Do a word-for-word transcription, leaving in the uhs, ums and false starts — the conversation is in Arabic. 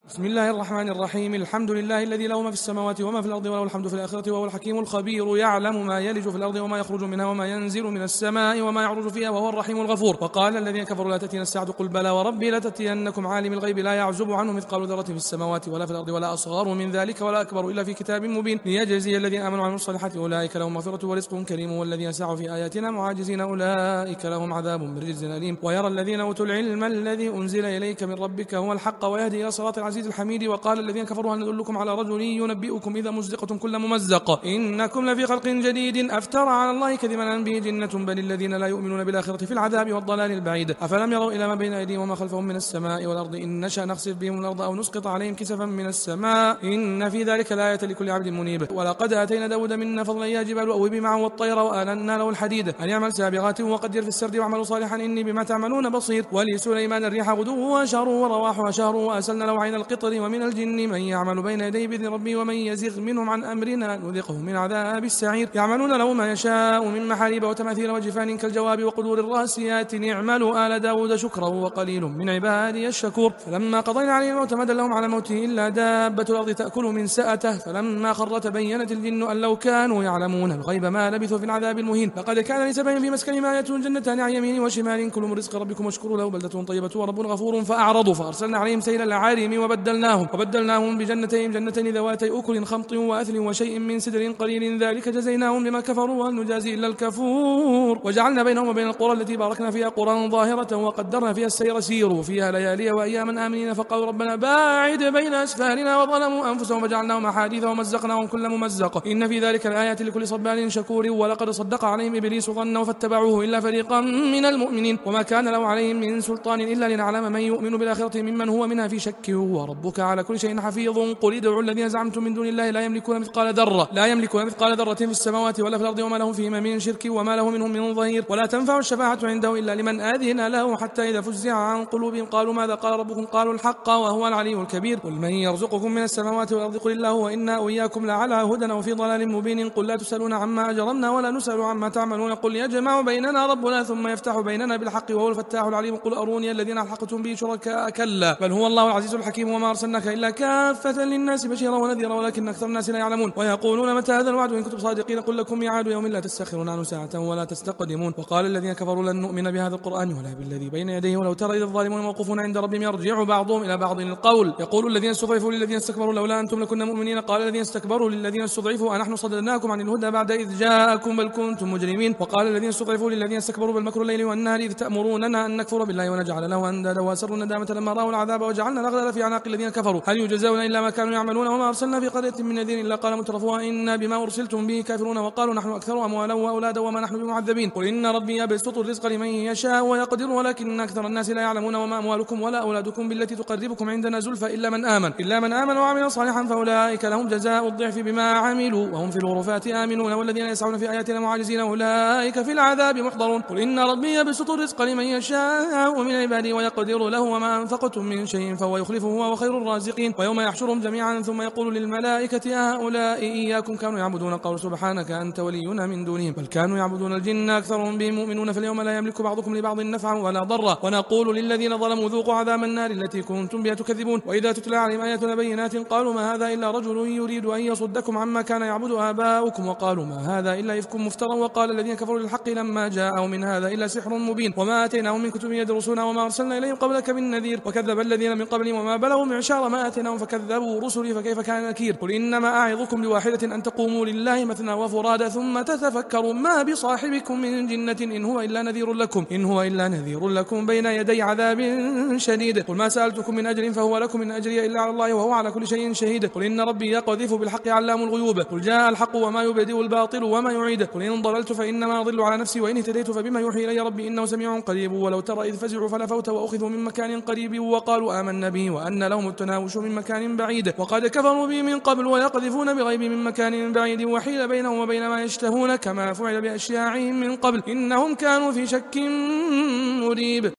بسم الله الرحمن الرحيم. الحمد لله الذي له ما في السماوات وما في الأرض وله الحمد في الآخرة وهو الحكيم الخبير، يعلم ما يلج في الأرض وما يخرج منها وما ينزل من السماء وما يعرج فيها وهو الرحيم الغفور. وقال الذين كفروا لا تأتينا الساعة قل بلى وربي لتأتينكم عالم الغيب لا يعزب عنه مثقال ذرة في السماوات ولا في الأرض ولا أصغر من ذلك ولا أكبر إلا في كتاب مبين ليجزي الذين آمنوا وعملوا الصالحات أولئك لهم مغفرة ورزق كريم، والذين سعوا في آياتنا معاجزين أولئك لهم عذاب من رجز أليم. ويرى الذين أوتوا العلم الذي أنزل إليك من ربك هو الحق ويهدي إلى صراط العزيز الحميد. وقال الذين كفروا هل ندلكم على رجل ينبئكم إذا مزقتم كل ممزق إنكم لفي خلق جديد أفترى على الله كذبا أم به جنة بل الذين لا يؤمنون بالآخرة في العذاب والضلال البعيد. أفلم يروا إلى ما بين أيديهم وما خلفهم من السماء والأرض إن نشأ نخسف بهم الأرض أو نسقط عليهم كسفا من السماء إن في ذلك لآية لكل عبد منيب. ولقد آتينا داود منا فضلا يا جبال أوبي معه والطير وآلنا له الحديد أن يعمل سابغات وقدر في السرد واعملوا صالحا إني بما تعملون بصير. ولسليمان الريح غدوها شهر ورواحها شهر وأسلنا له عين القطر ومن الجن من يعمل بين يديه بإذن ربي ومن يزغ منهم عن أمرنا نذقه من عذاب السعير. يعملون له ما يشاء من محاريب وتماثيل وجفان كالجواب وقدور الراسيات اعملوا آل داود شكرا وقليل من عبادي الشكور. فلما قضينا عليه الموت ما دلهم على موته إلا دابة الأرض تأكل من سأته فلما خر تبينت الجن أن لو كانوا يعلمون الغيب ما لبثوا في العذاب المهين. لقد كان لسبع في مسكنهم آية جنتان عن يمين وشمال كلوا من رزق ربكم واشكروا له بلدة طيبة ورب غفور. فأعرضوا فأرسلنا عليهم سيل العارم وبدلناهم وبدلناهم بجنتين جنتين ذواتي أكل خمط وأثل وشيء من سدر قليل ذلك جزيناهم بما كفروا وهل نجازي إلا الكفور. وجعلنا بينهم وبين القرى التي باركنا فيها قرى ظاهرة وقدرنا فيها السير سيروا فيها ليالي وأياما آمنين فقالوا ربنا باعد بين أسفارنا وظلموا أنفسهم فجعلناهم أحاديث ومزقناهم كل ممزق إن في ذلك الآيات لكل صبار شكور. ولقد صدق عليهم إبليس ظنه فاتبعوه إلا فريقا من المؤمنين وما كان له عليهم من سلطان إلا لنعلم من يؤمن بالآخرة ممن هو منها في شك وربك على كل شيء حفيظ. قل ادعوا الذين زعمتم من دون الله لا يملكون مثقال ذرة لا يملكون مثقال ذرة في السماوات ولا في الأرض وما لهم فيهما من شرك وما له منهم من ظهير. ولا تنفع الشفاعة عنده إلا لمن آذن له حتى إذا فزع عن قلوبهم قالوا ماذا قال ربكم قالوا الحق وهو العلي الكبير. قل من يرزقكم من السماوات والأرض قل الله وإنا وإياكم لعلى هدى وفي ضلال مبين. قل لا تسألون عما أجرمنا ولا نسأل عما تعملون قل يجمع بيننا ربنا ثم يفتح بيننا بالحق وهو الفتاح العليم. قل أروني الذين ألحقتم به شركاء كلا بل هو الله العزيز الحكيم وما أرسلناك إلا كافة للناس بشيرا ونذيرا ولكن أكثر الناس لا يعلمون. ويقولون متى هذا الوعد إن كنتم صادقين قل لكم ميعاد يوم لا تستأخرون عنه ساعة ولا تستقدمون. وقال الذين كفروا لن نؤمن بهذا القرآن ولا بالذي بين يديه ولو ترى إذ الظالمون موقوفون عند ربهم يرجع بعضهم إلى بعض القول يقول الذين استضعفوا للذين استكبروا لولا أنتم لكنا مؤمنين قال الذين استكبروا للذين استضعفوا أنحن صددناكم عن الهدى بعد إذ جاءكم بل كنتم مجرمين. وقال الذين استضعفوا للذين استكبروا بل مكر الليل والنهار إذ تأمروننا أن نكفر بالله ونجعل له أندادا وأسروا الندامة لما رأوا العذاب وجعلنا الأغلال في أعناق الذين كفروا هل يجزون إلا ما كانوا يعملون. وما أرسلنا في قرية من نذير إلا قال مترفوها إنا بما أرسلتم به كافرون وقالوا نحن أكثر أموالا وأولادا وما نحن بمعذبين. قل إن ربي يبسط الرزق لمن يشاء ويقدر ولكن أكثر الناس لا يعلمون. وما أموالكم ولا أولادكم بالتي تقربكم عندنا زلفى إلا من آمن إلا من آمن وعمل صالحا فأولئك لهم جزاء الضعف بما عملوا وهم في الغرفات آمنون. والذين يسعون في آياتنا معاجزين أولئك في العذاب محضرون. قل إن ربي يبسط الرزق لمن يشاء من عباده ويقدر له وما أنفقتم من شيء فهو يخلفه وهو خير الرازقين. ويوم يحشرهم جميعا ثم يقول للملائكة هؤلاء إياكم كانوا يعبدون قالوا سبحانك أنت ولينا من دونهم بل كانوا يعبدون الجن أكثرهم بهم مؤمنون فاليوم لا يملك بعضكم لبعض نفعا ولا ضرا. ونقول للذين ظلموا ذوقوا عذاب النار التي كنتم بها تكذبون. وإذا تتلى عليهم آياتنا بينات قالوا ما هذا إلا رجل يريد أن يصدكم عما كان يعبد آباؤكم وقالوا ما هذا إلا إفك مفترى. وقال الذين كفروا للحق لما جاءهم من هذا إلا سحر مبين وما آتيناهم من كتب يدرسونها وما أرسلنا إليهم قبلك من نذير. وكذب الذين من قبلهم وما بلغوا معشار ما آتيناهم فكذبوا رسلي فكيف كان نكير. قل إنما أعظكم بواحدة أن تقوموا لله مثنى وفرادى ثم تتفكروا ما بصاحبكم من جنة إن هو إلا نذير لكم إن هو إلا نذير لكم بين يدي عذاب شديد. قل ما سألتكم من أجر فهو لكم إن أجري إلا على الله وهو على كل شيء شهيد. قل إن ربي يقذف بالحق علام الغيوب. قل جاء الحق وما يبدئ الباطل وما يعيد. قل إن ضللت فإنما أضل على نفسي وإن اهتديت فبما يوحي إلي ربي إنه سميع قريب. ولو ترى إذ فزعوا فلا فوت وأخذوا من مكان قريب وقالوا آمنا به وأن لهم التناوش من مكان بعيد. وقد كفروا به من قبل ويقذفون بغيب من مكان بعيد وحيل بينهم وبين ما يشتهون كما فعل بأشياعهم من قبل إنهم كانوا في شك مريب.